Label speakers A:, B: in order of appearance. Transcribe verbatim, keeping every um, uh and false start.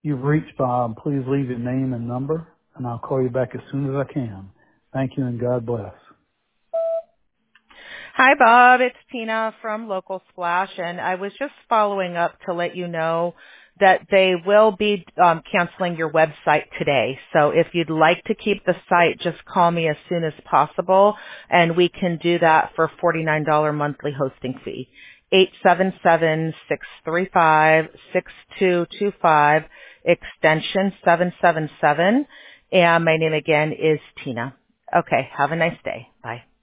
A: You've reached Bob. Please leave your name and number, and I'll call you back as soon as I can. Thank you, and God bless.
B: Hi, Bob. It's Tina from Local Splash, and I was just following up to let you know that they will be um, canceling your website today. So if you'd like to keep the site, just call me as soon as possible, and we can do that for forty-nine dollars monthly hosting fee. eight seven seven, six three five, six two two five, extension seven seven seven, and my name again is Tina. Okay, have a nice day. Bye.